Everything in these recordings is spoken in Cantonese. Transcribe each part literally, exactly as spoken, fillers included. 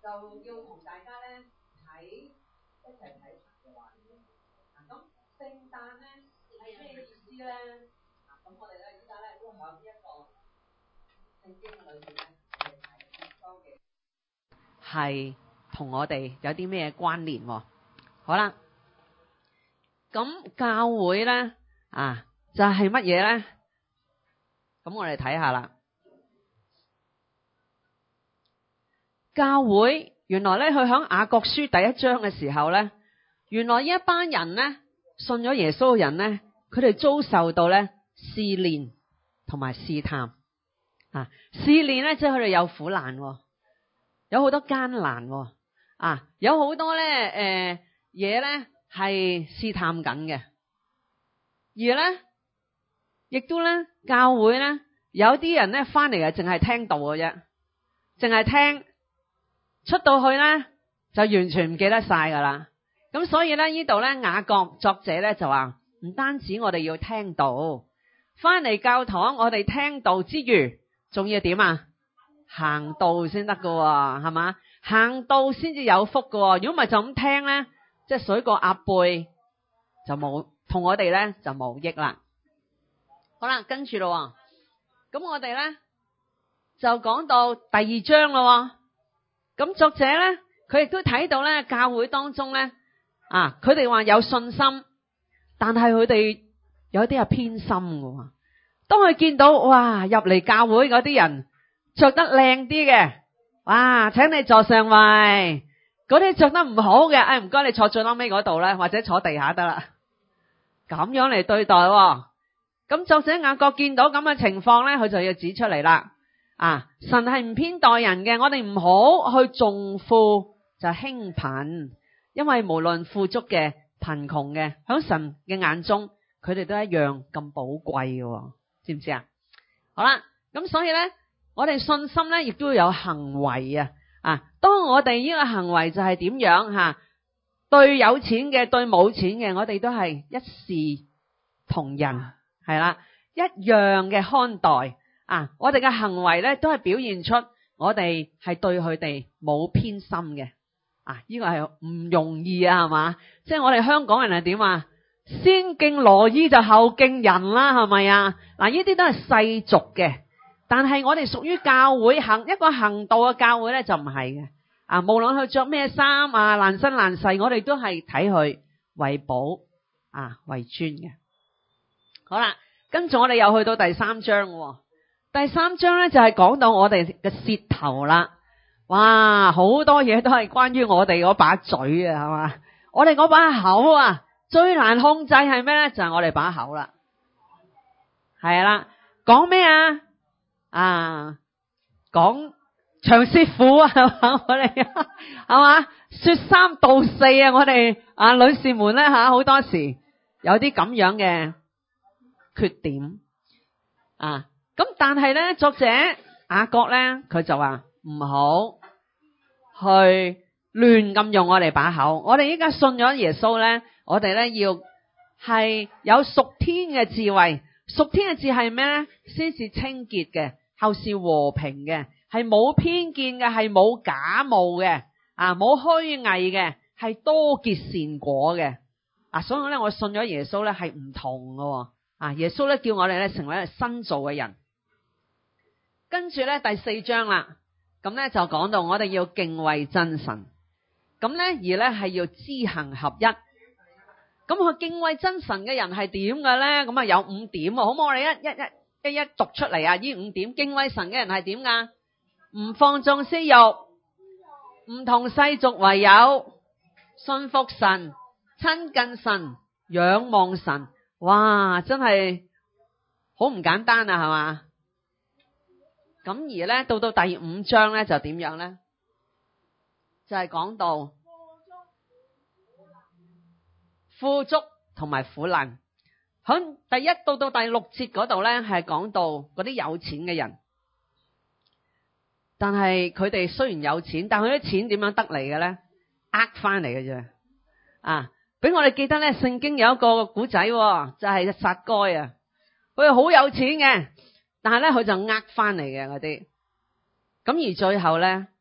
就要同大家咧睇一齊睇神嘅話語。咁聖誕咧係咩意思咧？咁我哋咧依家咧都喺呢一個聖經裏面咧，我哋睇多嘅係同我哋有啲咩關聯喎？好啦，咁教會咧啊，就係乜嘢咧？咁我哋睇下啦。教會原來咧，佢響雅各書第一章嘅時候咧，原來呢一班人咧信咗耶穌嘅人咧，佢哋遭受到咧試煉同埋試探啊。試煉咧，即係佢哋有苦難，有好多艱難啊，有好多咧誒嘢咧係試探緊嘅。而咧亦都咧教會咧有啲人咧翻嚟啊，淨係聽道嘅啫，淨係聽。出到去咧就完全唔記得晒噶啦。咁所以咧呢度咧雅各作者咧就話，唔單止我哋要聽道，翻嚟教堂我哋聽道之餘，仲要點啊？行道先得噶，係嘛？行道先至有福噶。如果唔係就咁聽咧，即係水過鴨背，就冇同我哋咧就冇益啦。好啦，跟住咯，咁我哋咧就講到第二章咯。咁作者咧，佢亦都睇到咧，教會當中咧，啊，佢哋話有信心，但係佢哋有啲係偏心嘅。當佢見到哇，入嚟教會嗰啲人着得靚啲嘅，哇，請你坐上位；嗰啲着得唔好嘅，誒，唔該你坐最後尾嗰度咧，或者坐地下得啦。咁樣嚟對待，咁作者雅各見到咁嘅情況咧，佢就要指出嚟啦。啊！神係唔偏待人嘅，我哋唔好去重富就輕貧，因為無論富足嘅、貧窮嘅，喺神嘅眼中，佢哋都一樣咁寶貴嘅，知唔知啊？好啦，咁所以咧，我哋信心咧，亦都有行為啊！啊，當我哋呢個行為就係點樣吓？對有錢嘅，對冇錢嘅，我哋都係一視同仁，係啦，一樣嘅看待。啊！我哋嘅行為咧，都係表現出我哋係對佢哋冇偏心嘅。啊！呢個係唔容易啊，係嘛？即係我哋香港人係點啊？先敬羅衣就後敬人啦，係咪啊？嗱，呢啲都係世俗嘅，但係我哋屬於教會行一個行道嘅教會咧，就唔係嘅。啊，無論佢着咩衫啊，爛身爛世，我哋都係睇佢為寶啊，為尊嘅。好啦，跟住我哋又去到第三章喎。第三章咧就係講到我哋嘅舌頭啦，哇，好多嘢都係關於我哋嗰把嘴啊，係嘛？我哋嗰把口啊，最難控制係咩咧？就係我哋把口啦，係啦，講咩啊？啊，講長舌婦啊，係嘛？我哋係嘛？說三道四啊，我哋啊女士們咧吓，好多時有啲咁樣嘅缺點啊。咁但係咧，作者雅各咧，佢就話唔好去亂咁用我哋把口。我哋依家信咗耶穌咧，我哋咧要係有屬天嘅智慧。屬天嘅智係咩咧？先是清潔嘅，後是和平嘅，係冇偏見嘅，係冇假冒嘅，啊，冇虛偽嘅，係多結善果嘅。啊，所以咧，我信咗耶穌咧係唔同喎。啊，耶穌咧叫我哋咧成為一個新造嘅人。跟住咧第四章啦，咁咧就講到我哋要敬畏真神，咁咧而咧係要知行合一。咁佢敬畏真神嘅人係點嘅咧？咁啊有五點，好唔好？我哋一一一一一讀出嚟啊！呢五點，敬畏神嘅人係點噶？唔放縱私欲，唔同世俗為友，信服神，親近神，仰望神。哇，真係好唔簡單啊，係嘛？咁而咧到到第五章咧就點樣咧？就係講到富足同埋苦難。響第一到到第六節嗰度咧係講到嗰啲有錢嘅人，但係佢哋雖然有錢，但係佢啲錢點樣得嚟嘅咧？呃翻嚟嘅啫。啊，俾我哋記得咧，聖經有一個古仔，就係撒該啊，佢係好有錢嘅。但係咧，佢就呃翻嚟嘅嗰啲，咁而最後咧，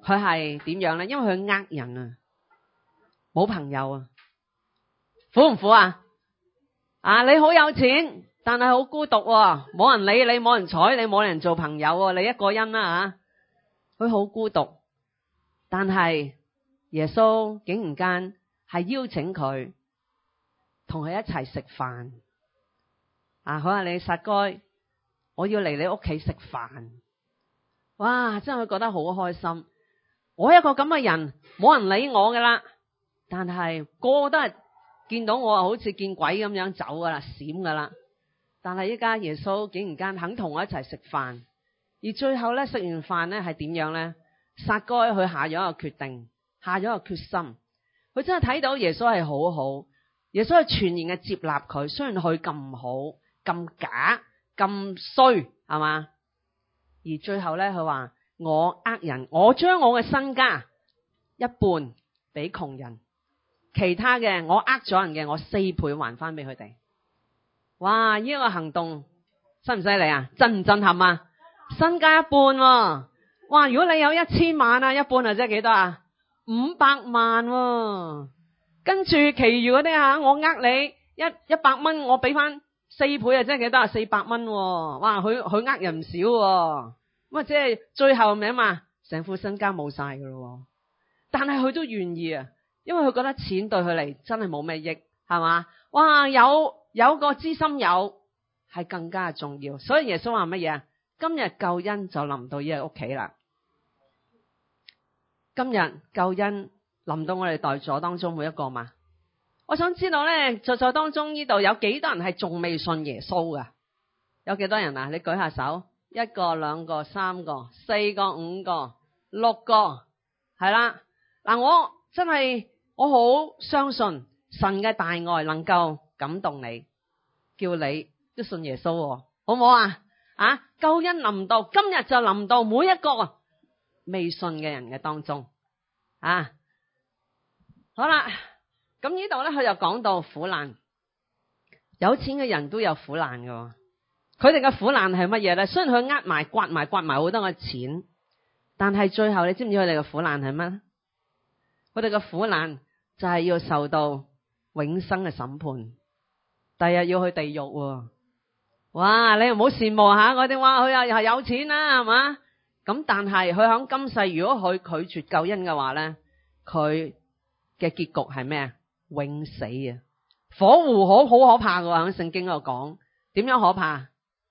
佢係點樣咧？因為佢呃人啊，冇朋友啊，苦唔苦啊？啊，你好有錢，但係好孤獨喎，冇人理你，冇人睬你，冇人做朋友喎，你一個人啦吓，佢好孤獨。但係耶穌竟然間係邀請佢同佢一齊食飯啊！佢話你撒該，我要嚟你屋企食飯。哇！真係佢覺得好開心。我一個咁嘅人，冇人理我噶啦，但係個個都係見到我好似見鬼咁樣走噶啦，閃噶啦。但係依家耶穌竟然間肯同我一齊食飯，而最後咧食完飯咧係點樣咧？撒該佢下咗一個決定，下咗一個決心。佢真係睇到耶穌係好好，耶穌係全然嘅接納佢，雖然佢咁唔好、咁假、咁衰，係嘛？而最後咧，佢話我呃人，我將我嘅身家一半俾窮人，其他嘅我呃咗人嘅，我四倍還翻俾佢哋。哇！呢個行動犀唔犀利啊？震唔震撼啊？身家一半喎！哇！如果你有一千萬啊，一半啊即係幾多啊？五百萬喎。跟住其餘嗰啲吓，我呃你一一百蚊，我俾翻四倍啊，即係幾多啊？四百蚊喎。哇！佢佢呃人唔少喎。咁啊，即係最後名嘛，成副身家冇晒噶咯。但係佢都願意啊，因為佢覺得錢對佢嚟真係冇咩益，係嘛？哇！有有個知心友係更加重要，所以耶穌話乜嘢啊？今日救恩就臨到呢個屋企啦。今日救恩臨到我哋在座當中每一個嘛。我想知道咧，在座當中呢度有幾多人係仲未信耶穌噶？有幾多人啊？你舉下手。一個、兩個、三個、四個、五個、六個，係啦。嗱，我真係我好相信神嘅大愛能夠感動你，叫你都信耶穌，好唔好啊？啊，救恩臨到，今日就臨到每一個未信嘅人嘅當中啊。好啦，咁呢度咧，佢就講到苦難，有錢嘅人都有苦難㗎。佢哋嘅苦難係乜嘢咧？雖然佢呃埋、刮埋、刮埋好多嘅錢，但係最後你知唔知佢哋嘅苦難係乜？佢哋嘅苦難就係要受到永生嘅審判，第日要去地獄。哇！你唔好羨慕下嗰啲話，佢又係有錢啦，係嘛？咁但係佢響今世，如果佢拒絕救恩嘅話咧，佢嘅結局係咩啊？永死啊！火湖好好可怕噶，喺聖經嗰度講，點樣可怕？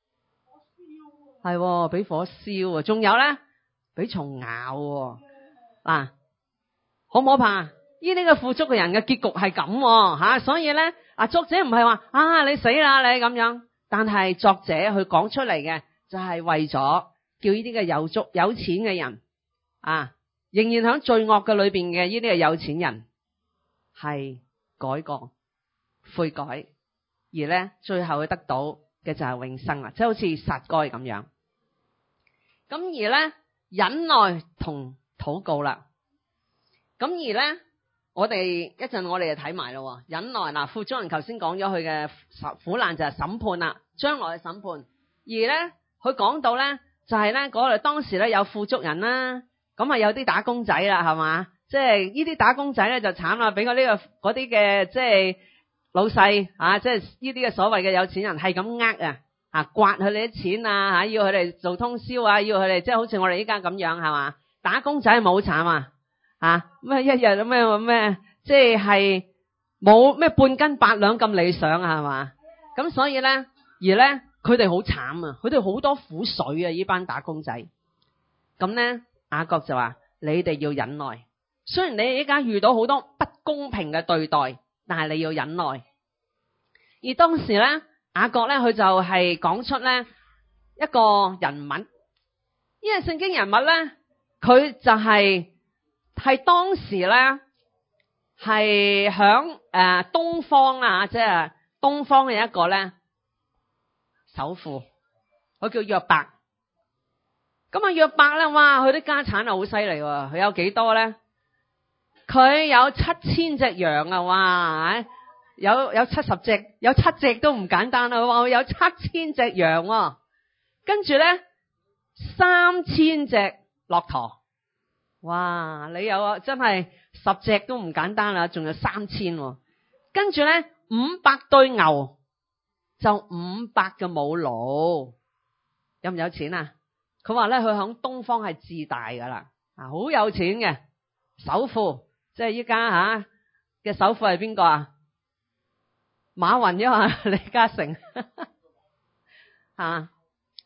係，俾火燒啊！仲有咧，俾蟲咬嗱、啊，好唔可怕？呢啲嘅富足嘅人嘅結局係咁吓，所以咧，啊作者唔係話啊你死啦你咁樣，但係作者佢講出嚟嘅就係為咗叫呢啲嘅有足有錢嘅人啊，仍然喺罪惡嘅裏邊嘅呢啲嘅有錢人係改過悔改，而咧最後佢得到嘅就係永生啦，即係好似撒該咁樣。咁而咧忍耐同禱告啦，咁而咧我哋一陣我哋就睇埋咯。忍耐嗱，富足人頭先講咗佢嘅苦難就係審判啦，將來嘅審判。而咧佢講到咧就係咧嗰度當時咧有富足人啦，咁啊有啲打工仔啦，係嘛？即係呢啲打工仔咧就慘啦，俾我呢個嗰啲嘅即係老細啊，即係呢啲嘅所謂嘅有錢人係咁呃啊。啊，刮佢哋啲錢啊，吓要佢哋做通宵啊，要佢哋即係好似我哋依家咁樣，係嘛？打工仔係咪好慘啊？啊咩一日咩咩，即係冇咩半斤八兩咁理想啊，係嘛？咁所以咧，而咧佢哋好慘啊，佢哋好多苦水啊，呢班打工仔。咁咧雅各就話：你哋要忍耐，雖然你依家遇到好多不公平嘅對待，但係你要忍耐。而當時咧。雅各咧，佢就係講出咧一個人物，因為聖經人物咧，佢就係、是、係當時咧係響誒東方啊，即係東方嘅一個咧首富，佢叫約伯。咁啊，約伯咧，哇，佢啲家產啊好犀利喎，佢有幾多咧？佢有七千隻羊啊，哇！有有七十隻，有七隻都唔簡單啦。佢話佢有七千隻羊，跟住咧三千隻駱駝， 哇！你有真係十隻都唔簡單啦，仲有三千喎。跟住咧，五百對牛就五百嘅母驢，有唔有錢啊？佢話咧，佢響東方係至大噶啦，啊，好有錢嘅首富，即係依家吓嘅首富係邊個啊？馬雲啫嘛，李嘉誠吓。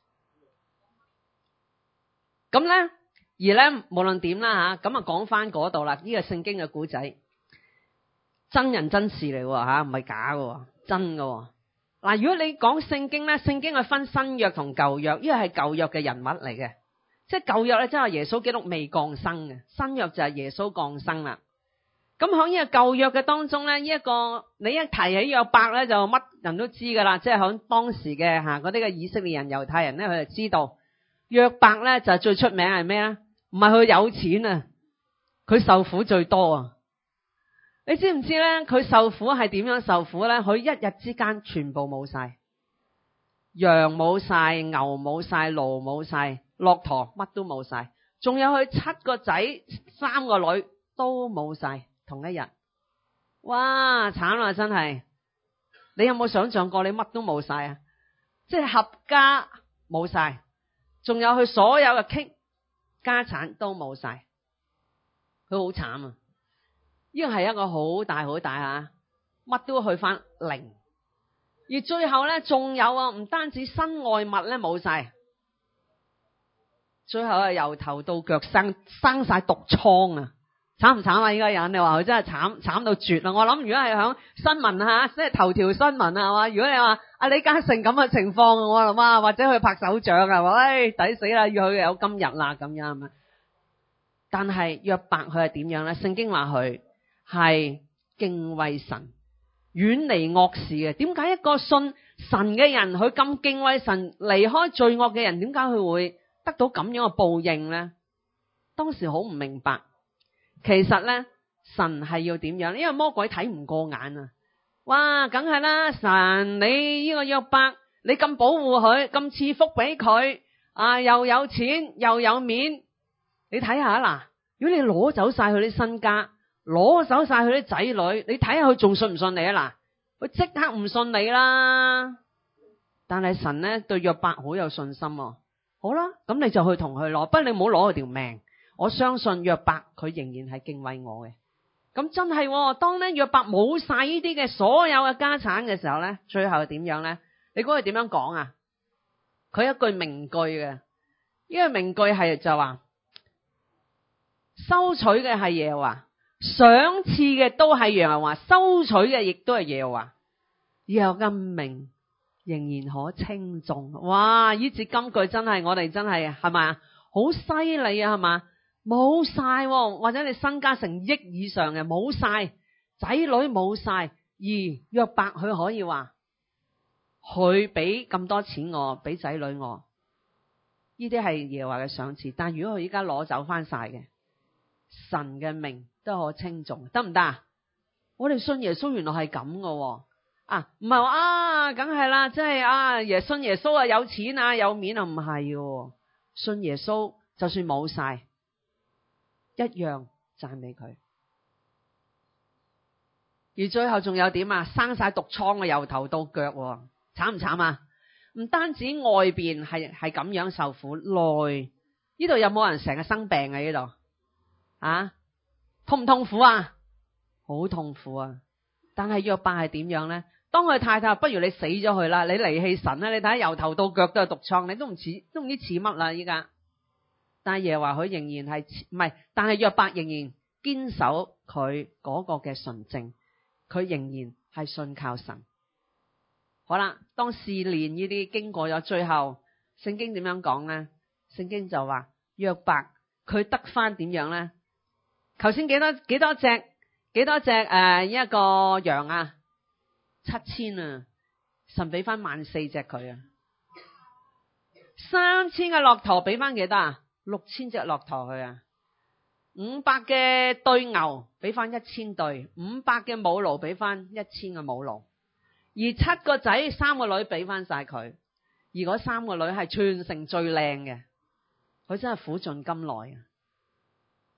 咁咧，而咧無論點啦吓，咁啊講翻嗰度啦，呢個聖經嘅古仔，真人真事嚟喎吓，唔係假嘅，真嘅。嗱，如果你講聖經咧，聖經係分新約同舊約，呢個係舊約嘅人物嚟嘅，即係舊約咧，即係耶穌基督未降生嘅，新約就係耶穌降生啦。咁喺呢個舊約嘅當中咧，呢一個你一提起約伯咧，就乜人都知噶啦，即係喺當時嘅吓嗰啲嘅以色列人、猶太人咧，佢就知道約伯咧就係最出名係咩啊？唔係佢有錢啊，佢受苦最多啊！你知唔知咧？佢受苦係點樣受苦咧？佢一日之間全部冇晒，羊冇晒，牛冇晒，驢冇晒，駱駝乜都冇晒，仲有佢七個仔三個女都冇晒，同一日，哇慘啦真係！你有冇想象過你乜都冇晒啊？即係合家冇晒，仲有佢所有嘅傾家產都冇晒，佢好慘啊！呢個係一個好大好大吓，乜都去翻零，而最後咧仲有啊，唔單止身外物咧冇晒，最後係由頭到腳生生晒毒瘡啊！慘唔慘啊？呢個人你話佢真係慘慘到絕啦！我諗如果係響新聞吓，即係頭條新聞啊嘛，如果你話阿李嘉誠咁嘅情況，我諗啊，或者去拍手掌啊，話喂抵死啦，要佢有今日啦咁樣係咪？但係約伯佢係點樣咧？聖經話佢係敬畏神，遠離惡事嘅。點解一個信神嘅人，佢咁敬畏神，離開罪惡嘅人，點解佢會得到咁樣嘅報應咧？當時好唔明白。其實咧，神係要點樣？因為魔鬼睇唔過眼啊！哇，梗係啦，神你呢個約伯，你咁保護佢，咁賜福俾佢，啊又有錢又有面，你睇下嗱，如果你攞走晒佢啲身家，攞走晒佢啲仔女，你睇下佢仲信唔信你啊？嗱，佢即刻唔信你啦。但係神咧對約伯好有信心喎。好啦，咁你就去同佢攞，不過你唔好攞佢條命。我相信約伯佢仍然係敬畏我嘅。咁真係，當咧約伯冇晒呢啲嘅所有嘅家產嘅時候咧，最後係點樣咧？你估佢點樣講啊？佢一句名句嘅，呢個名句係就話：收取嘅係耶和華，賞賜嘅都係耶和華，收取嘅亦都係耶和華，耶和華嘅名仍然可稱頌。哇！呢節金句真係我哋真係係咪啊？好犀利啊，係嘛？冇晒，或者你身家成億以上嘅冇晒，仔女冇晒，而約伯佢可以話佢俾咁多錢我，俾仔女我，呢啲係耶和華嘅賞賜。但如果佢依家攞走翻晒嘅，神嘅名都可稱頌，得唔得啊？我哋信耶穌原來係咁噶，啊唔係話啊，梗係啦，即係啊耶信耶穌啊有錢啊有面啊，唔係嘅，信耶穌就算冇晒，一樣讚美佢，而最後仲有點啊？生晒毒瘡嘅，由頭到腳，慘唔慘啊？唔單止外邊係係咁樣受苦，內呢度有冇人成日生病啊？呢度啊，痛唔痛苦啊？好痛苦啊！但係約伯係點樣咧？當佢太太話不如你死咗佢啦，你離棄神啦，你睇下由頭到腳都係毒瘡，你都唔似都唔知似乜啦依家。但係耶和華佢仍然係唔係？但係約伯仍然堅守佢嗰個嘅純正，佢仍然係信靠神。好啦，當試煉呢啲經過咗最後，聖經點樣講咧？聖經就話約伯佢得翻點樣咧？頭先幾多幾多隻幾多隻誒、呃、一個羊啊？七千啊！神俾翻萬四隻佢啊！三千嘅駱駝俾翻幾多啊？六千隻駱駝佢啊！五百嘅對牛俾翻一千對，五百嘅母驢俾翻一千個母驢，而七個仔三個女俾翻晒佢，而嗰三個女係全城最靚嘅，佢真係苦盡甘來啊！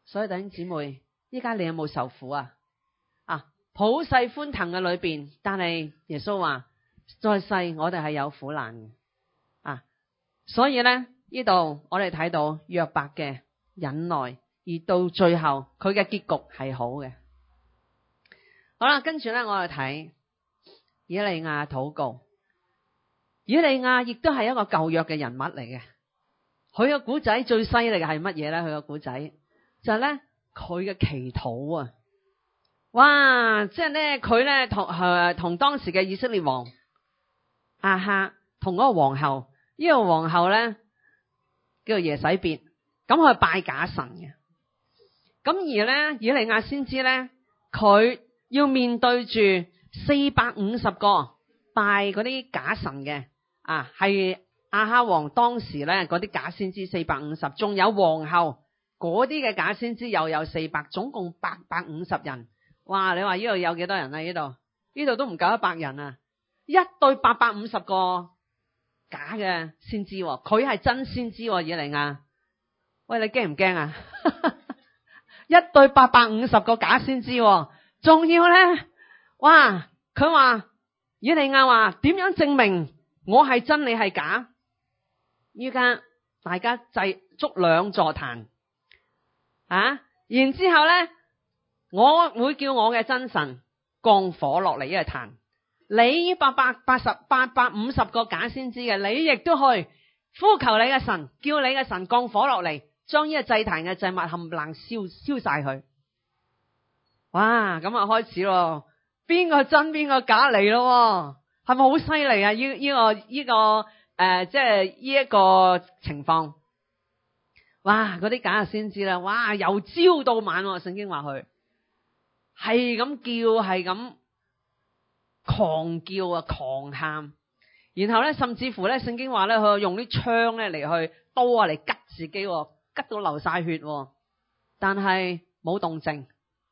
所以弟兄姊妹，依家你有冇受苦啊？啊，普世歡騰嘅裏邊，但係耶穌話在世我哋係有苦難嘅啊。所以咧呢度我哋睇到約伯嘅忍耐，而到最後佢嘅結局係好嘅。好啦，跟住咧我哋睇以利亞禱告。以利亞亦都係一個舊約嘅人物嚟嘅。佢個古仔最犀利嘅係乜嘢咧？佢個古仔就係咧佢嘅祈禱啊！哇，即係咧佢咧同誒同當時嘅以色列王亞哈同嗰個皇后，呢、這個皇后咧叫做耶洗別，咁佢係拜假神嘅。咁而咧以利亞先知咧，佢要面對住四百五十個拜嗰啲假神嘅啊，係亞哈王當時咧嗰啲假先知四百五十，仲有皇后嗰啲嘅假先知又有四百，總共八百五十人。哇！你話呢度有幾多人啊？呢度呢度都唔夠一百人啊！一對八百五十個假嘅先知，佢係真先知，以利亞。喂，你驚唔驚啊？一對八百五十個假先知，仲要咧，哇！佢話以利亞話點樣證明我係真你係假？依家大家製築兩座壇啊，然之後咧，我會叫我嘅真神降火落嚟呢個壇。你八百八十八百五十個假先知嘅，你亦都去呼求你嘅神，叫你嘅神降火落嚟，將呢個祭壇嘅祭物冚唪唥燒燒晒佢。哇！咁啊開始咯，邊個真邊個假嚟咯？係咪好犀利啊？呢、呢、呢個呢、呢個誒、呃，即係呢一個情況。哇！嗰啲假嘅先知啦，哇！由朝到晚，聖經話佢係咁叫，係咁狂叫啊，狂喊。然後咧，甚至乎咧，聖經話咧，佢用啲槍咧嚟去刀啊嚟拮自己，拮到流晒血，但係冇動靜，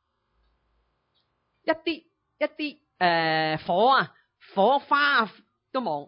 一啲一啲誒、呃、火啊火花都冇。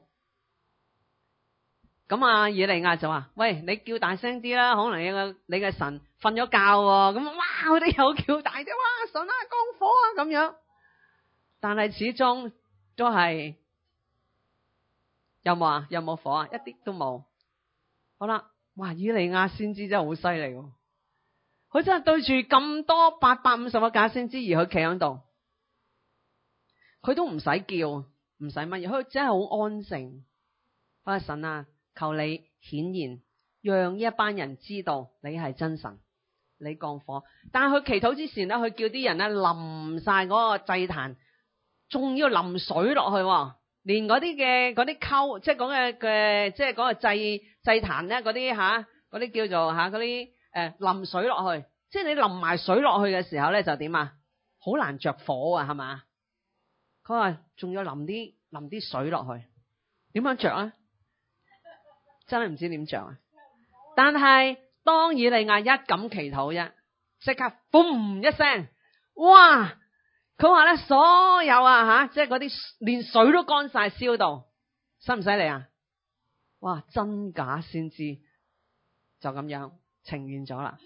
咁啊，以利亞就話：喂，你叫大聲啲啦，可能你個你嘅神瞓咗覺喎。咁哇，佢哋又叫大啲，哇，神啊，降火啊咁樣。但係始終都係有冇啊？有冇火啊？一啲都冇。好啦，哇，以利亞先知真係好犀利喎。佢真係對住咁多八百五十個假先知而佢企喺度，佢都唔使叫，唔使乜嘢，佢真係好安靜。我話神啊，求你顯現，讓呢一班人知道你係真神，你降火。但係佢祈禱之前咧，佢叫啲人咧淋晒嗰個祭壇，仲要淋水落去，連嗰啲嘅嗰啲溝，即係講嘅嘅，即係嗰個祭祭壇咧，嗰啲吓，嗰啲叫做吓嗰啲誒淋水落去，即係你淋埋水落去嘅時候咧，就點啊？好難着火啊，係嘛？佢話仲要淋啲淋啲水落去，點樣着啊？真係唔知點着啊！但係當以利亞一咁祈禱啫，即刻嘣一聲，哇！佢話咧所有啊吓，即係嗰啲連水都乾晒，燒到，犀唔犀利啊？哇！真假先知就咁樣呈現咗啦。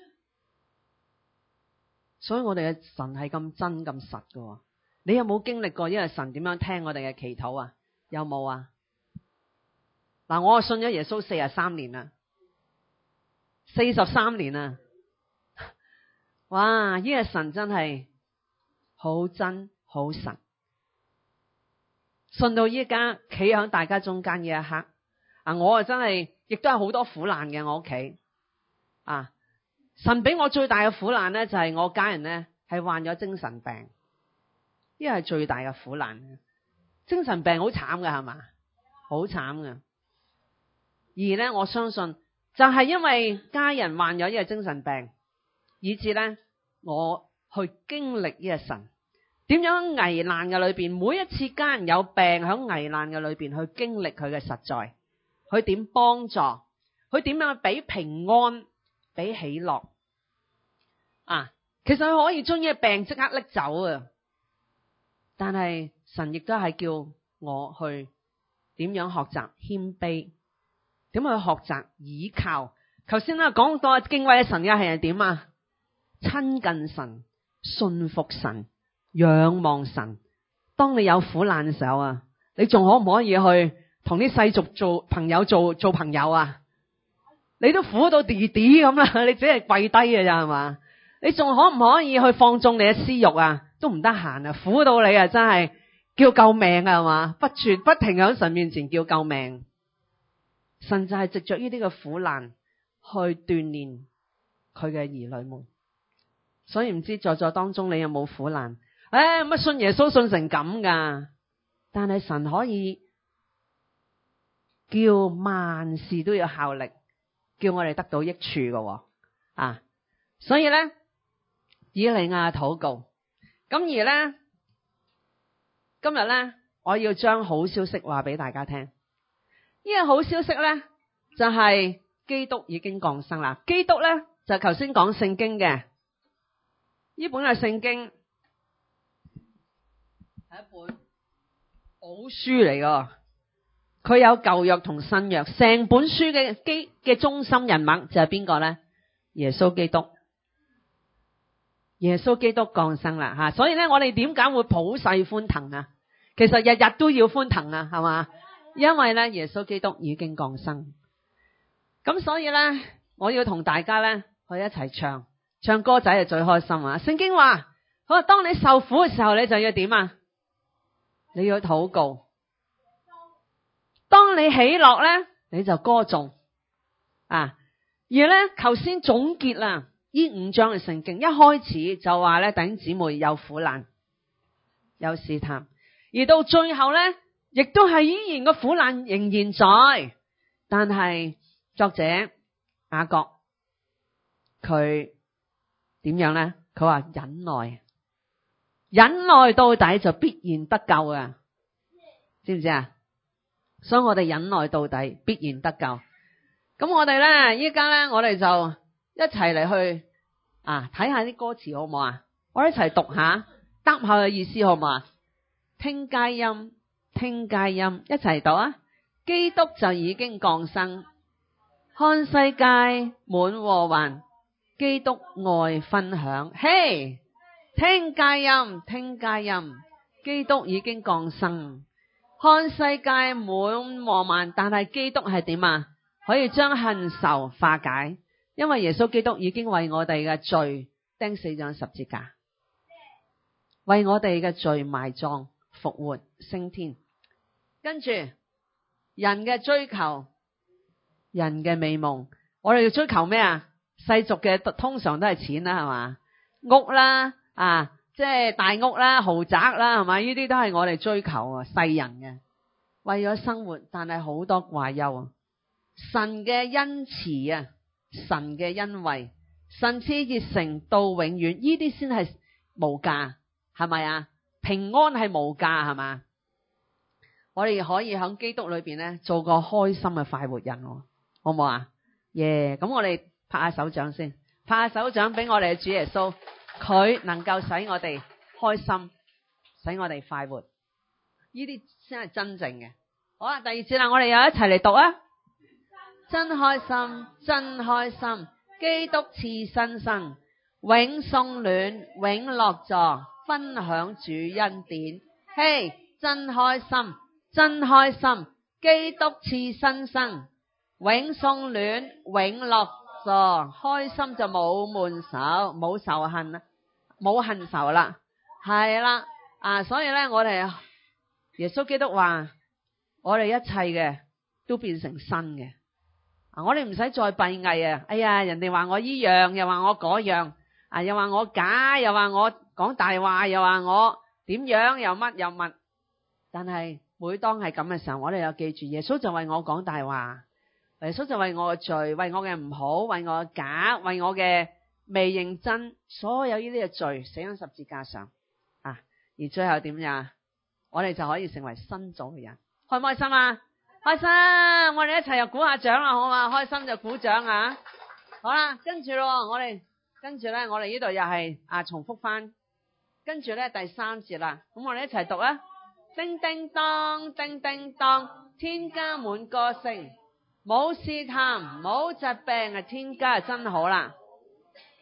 所以我哋嘅神係咁真咁實噶。你有冇經歷過因為神點樣聽我哋嘅祈禱啊？有冇啊？嗱，我信咗耶穌四十三年啦，四十三年啦，哇！呢個神真係好真好實，信到依家企喺大家中間嘅一刻，啊，我啊真係亦都係好多苦難嘅我屋企，啊，神俾我最大嘅苦難咧就係我家人咧係患咗精神病，呢個係最大嘅苦難。精神病好慘噶係嘛，好慘噶。而咧，我相信就係因為家人患咗呢個精神病，以致咧我去經歷呢個神點樣危難嘅裏邊，每一次家人有病喺危難嘅裏邊去經歷佢嘅實在，佢點幫助，佢點樣俾平安，俾喜樂啊！其實佢可以將呢個病即刻拎走啊，但係神亦都係叫我去點樣學習謙卑。點去學習倚靠？頭先咧講到敬畏嘅神嘅係點啊？ 親近神、信服神、仰望神。當你有苦難嘅時候啊，你仲可唔可以去同啲世俗做朋友做做朋友啊？你都苦到弟弟咁啦，你只係跪低嘅咋係嘛？你仲可唔可以去放縱你嘅私欲啊？都唔得閒啊，苦到你啊，真係叫救命啊係嘛？不斷不停喺神面前叫救命。神就係藉着呢啲嘅苦難去鍛煉佢嘅兒女們。所以唔知在座當中你有冇苦難？誒，乜信耶穌信成咁噶？但係神可以叫萬事都有效力，叫我哋得到益處嘅啊！所以咧，以利亞禱告。咁而咧，今日咧，我要將好消息話俾大家聽。呢個好消息咧，就係基督已經降生啦。基督咧就頭先講聖經嘅，呢本係聖經，係一本寶書嚟噶。佢有舊約同新約，成本書嘅基嘅中心人物就係邊個咧？耶穌基督。耶穌基督降生啦吓，所以咧我哋點解會普世歡騰啊？其實日日都要歡騰啊，係嘛？因為咧耶穌基督已經降生。咁所以咧，我要同大家咧去一齊唱，唱歌仔係最開心啊！聖經話，好啊，當你受苦嘅時候，你就要點啊？你要禱告。當你喜樂咧，你就歌頌啊。而咧，頭先總結啦，呢五章嘅聖經一開始就話咧，弟兄姊妹有苦難，有試探，而到最後咧，亦都係依然個苦難仍然在，但係作者雅各佢點樣咧？佢話忍耐，忍耐到底就必然得救啊！知唔知啊？所以我哋忍耐到底，必然得救。咁我哋咧，依家咧，我哋就一齊嚟去啊，睇下啲歌詞好唔好啊？我哋一齊讀下，答下嘅意思好唔好啊？聽佳音，聽佳音，一齊讀啊！基督就已經降生，看世界滿禍患，基督愛分享。嘿，聽佳音，聽佳音，基督已經降生。看世界滿禍患，但係基督係點啊？可以將恨仇化解，因為耶穌基督已經為我哋嘅罪釘死咗十字架，為我哋嘅罪埋葬、復活、升天。跟住人嘅追求，人嘅美夢，我哋要追求咩啊？世俗嘅通常都係錢啦，係嘛？屋啦，啊。即係大屋啦、豪宅啦，係咪？呢啲都係我哋追求啊，世人嘅，為咗生活，但係好多掛憂啊。神嘅恩慈啊，神嘅恩惠，神賜熱誠到永遠，呢啲先係無價，係咪啊？平安係無價，係嘛？我哋可以喺基督裏邊咧，做個開心嘅快活人，好唔好啊？耶！咁我哋拍下手掌先，拍下手掌俾我哋嘅主耶穌。佢能夠使我哋開心，使我哋快活，呢啲先係真正嘅。好啦，第二節啦，我哋又一齊嚟讀啊！真開心，真開心，基督賜新生，永送暖，永樂座，分享主恩典。嘿，真開心，真開心，基督賜新生，永送暖，永樂座，開心就冇悶手，冇仇恨啦。冇恨仇啦，係啦啊！所以咧，我哋耶穌基督話，我哋一切嘅都變成新嘅啊！我哋唔使再閉翳啊！哎呀，人哋話我依樣，又話我嗰樣啊，又話我假，又話我講大話，又話我點樣，又乜又乜。但係每當係咁嘅時候，我哋又記住，耶穌就為我講大話，耶穌就為我嘅罪，為我嘅唔好，為我嘅假，為我嘅未認真，所有呢啲嘅罪死喺十字架上啊！而最後點樣？我哋就可以成為新造嘅人，開唔開心啊？開心！我哋一齊又鼓下掌啦，好嘛？開心就鼓掌啊！好啦，跟住咯，我哋跟住咧，我哋呢度又係啊，重複翻，跟住咧第三節啦，咁我哋一齊讀啊！叮叮當，叮叮當，天家滿歌聲，冇試探，冇疾病啊！天家真好啦。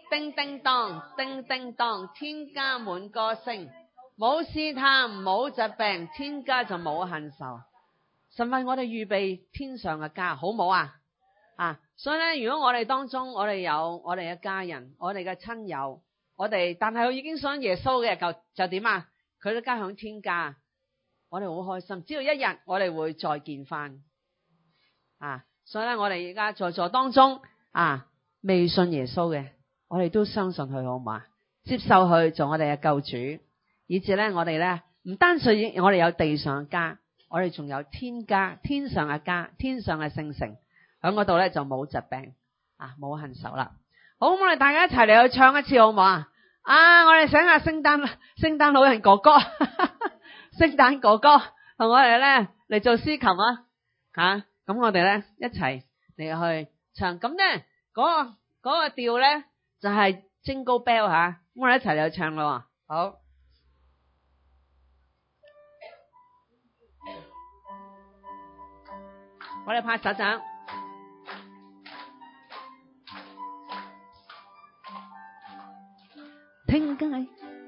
叮叮當，叮叮當，天家滿歌聲，冇試探，冇疾病，天家就冇恨愁。神為我哋預備天上嘅家，好唔好啊？啊，所以咧，如果我哋當中我哋有我哋嘅家人，我哋嘅親友，我哋但係佢已經信耶穌嘅，就就點啊？佢都家響天家，我哋好開心。只要一日我哋會再見翻啊！所以咧，我哋而家在座當中啊，未信耶穌嘅，我哋都相信佢，好嘛？接受佢做我哋嘅救主，以至咧我哋咧唔單純我哋有地上嘅家，我哋仲有天家，天上嘅家，天上嘅聖城，喺嗰度咧就冇疾病啊，冇恨愁啦。好，我哋大家一齊嚟去唱一次好唔好啊？啊，我哋請下聖誕聖誕老人哥哥，聖誕哥哥同我哋咧嚟做司琴啊吓，咁我哋咧一齊嚟去唱，咁咧嗰個嗰個調咧就係 Jingle Bell 吓，咁我哋一齊嚟去唱咯。好，我哋拍手掌。聽街，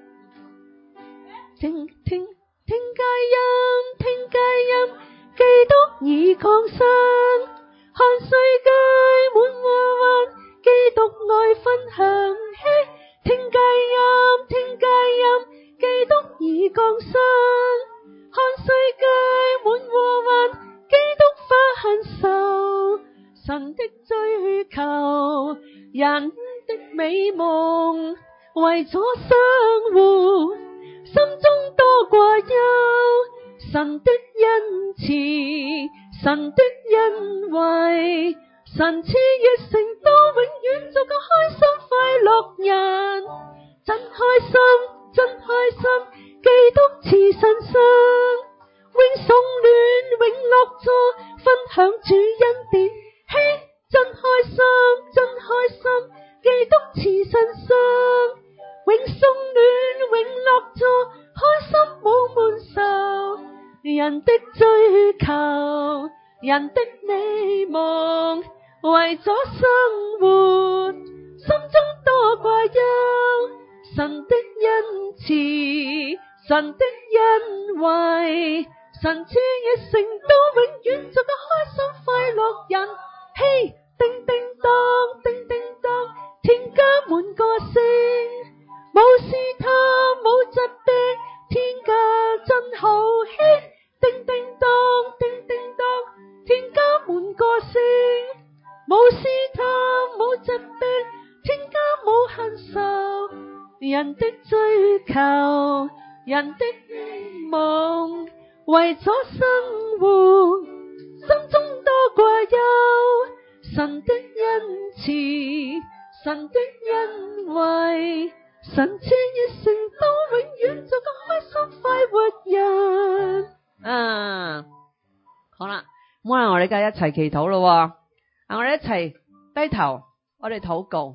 聽聽聽街音，聽街音，基督已降生，看世界滿和諧，基督愛分享。嘿，聽街音，聽街音，基督已降生，看世界滿和諧，基督化恨愁，神的追求，人的美夢。為咗生活，心中多掛憂，神的恩慈，神的恩惠，神賜熱誠都永遠做個開心快樂人，真開心，真開心，基督賜新生，永送暖，永樂座，分享主恩典，嘿，真開心，真開心，基督賜新生。永送暖，永樂座，開心冇悶愁。人的追求，人的美夢，為咗生活，心中多掛憂。神的恩慈，神的恩惠，神賜熱誠都永遠做個開心快樂人。嘿，叮叮當，叮叮當，天家滿歌聲。冇試探，冇疾病，天家真好。嘿，叮叮當，叮叮當，天家滿歌聲。冇試探，冇疾病，天家冇恨愁。人的追求，人的夢，為咗生活，心中多掛憂。神的恩慈，神的恩惠，神賜熱誠都永遠做個開心快活人。啊，好啦，咁啊，我哋而家一齊祈禱咯。啊，我哋一齊低頭，我哋禱告。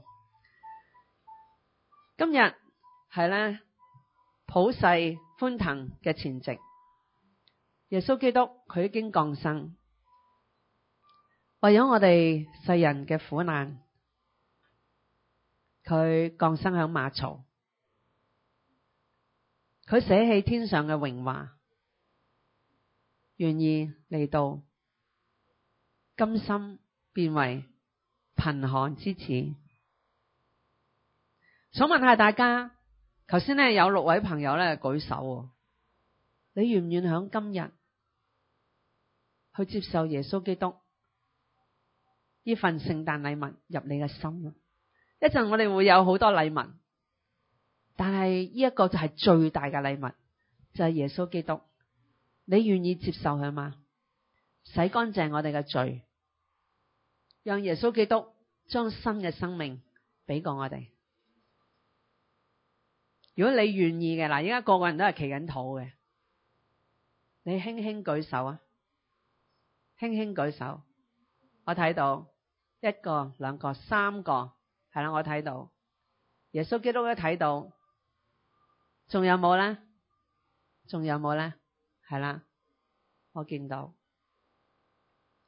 今日係咧普世歡騰嘅前夕，耶穌基督佢已經降生，為咗我哋世人嘅苦難。佢降生喺馬槽，佢捨棄天上嘅榮華，願意嚟到甘心變為貧寒之始。想問下大家，頭先咧有六位朋友咧舉手，你願唔願響今日去接受耶穌基督呢份聖誕禮物入你嘅心啊？一陣我哋會有好多禮物，但係呢一個就係最大嘅禮物，就係耶穌基督。你願意接受佢嗎？洗乾淨我哋嘅罪，讓耶穌基督將新嘅生命俾過我哋。如果你願意嘅，嗱，而家個個人都係祈緊禱嘅，你輕輕舉手啊，輕輕舉手，我睇到一個、兩個、三個。係啦，我睇到耶穌基督都睇到，仲有冇咧？仲有冇咧？係啦，我見到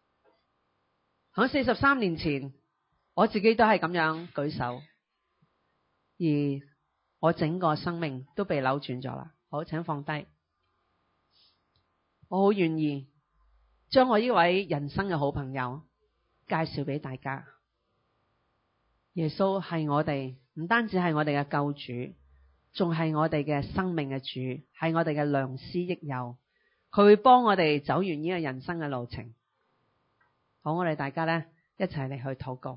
喺四十三年前，我自己都係咁樣舉手。 而我整個生命都被扭轉咗啦。好，請放低。我好願意將我呢位人生嘅好朋友介紹俾大家。耶穌係我哋，唔單止係我哋嘅救主，仲係我哋嘅生命嘅主，係我哋嘅良師益友。佢會幫我哋走完呢個人生嘅路程。好，我哋大家咧一齊嚟去禱告。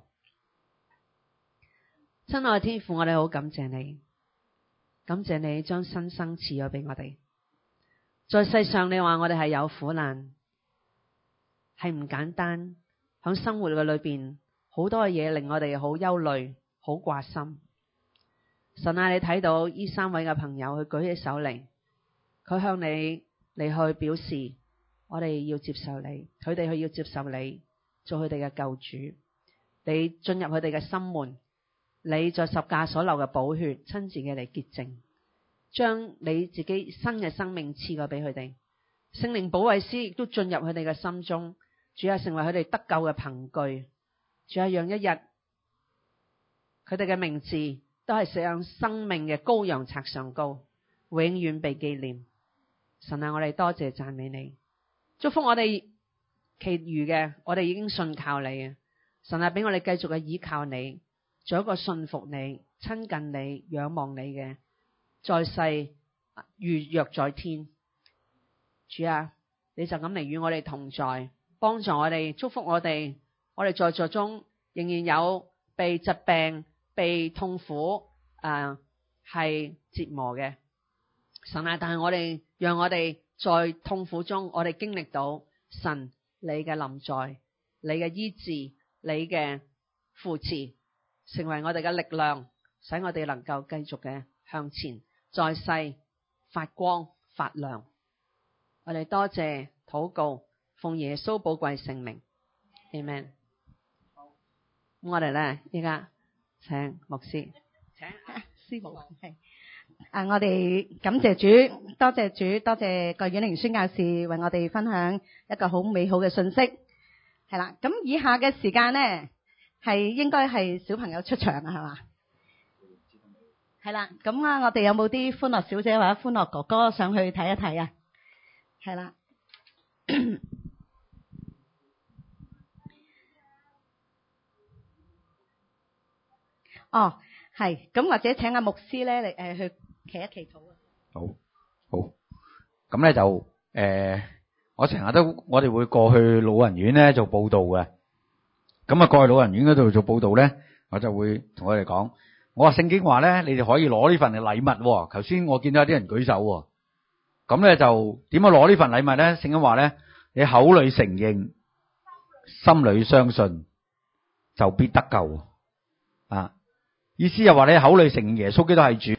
親愛嘅天父，我哋好感謝你，感謝你將新生賜咗俾我哋。在世上你話我哋係有苦難，係唔簡單，響生活嘅裏邊好多嘅嘢令我哋好憂慮，好掛心。神啊，你睇到呢三位嘅朋友，佢舉起手嚟，佢向你嚟去表示，我哋要接受你，佢哋去要接受你做佢哋嘅救主。你進入佢哋嘅心門，你在十架所流嘅寶血親自嘅嚟潔淨，將你自己新嘅生命賜過俾佢哋。聖靈保惠師亦都進入佢哋嘅心中，主啊，成為佢哋得救嘅憑據。主啊，讓一日佢哋嘅名字都係寫上生命嘅羔羊冊上高，永遠被紀念。神啊，我哋多謝讚美你，祝福我哋其餘嘅，我哋已經信靠你啊！神啊，俾我哋繼續嘅依靠你，做一個信服你、親近你、仰望你嘅，在世如若在天。主啊，你就咁嚟與我哋同在，幫助我哋，祝福我哋。我哋在座中仍然有被疾病、被痛苦誒係、呃、折磨嘅神啊，但係我哋讓我哋在痛苦中，我哋經歷到神你嘅臨在、你嘅醫治、你嘅扶持，成為我哋嘅力量，使我哋能夠繼續嘅向前，在世發光發亮。我哋多謝禱告，奉耶穌寶貴聖名 Amen。咁我哋咧依家請牧師，請師母係啊！我哋感謝主，多謝主，多謝郭婉玲宣教士為我哋分享一個好美好嘅信息。係啦，咁以下嘅時間咧係應該係小朋友出場啊，係嘛？係啦，咁啊，我哋有冇啲歡樂小姐或者歡樂哥哥上去睇一睇啊？係啦。哦，係，咁或者請阿牧師咧嚟誒去祈一祈禱啊。 好，好，咁咧就誒、呃，我成日都我哋會過去老人院咧做報道嘅。咁啊，過去老人院嗰度做報道咧，我就會同佢哋講，我話聖經話咧，你哋可以攞呢份嘅禮物喎。頭先我見到有啲人舉手喎，咁咧就點樣攞呢份禮物咧？聖經話咧，你口裏承認，心裏相信，就必得救啊！意思就話你口裏承認耶穌基督係主。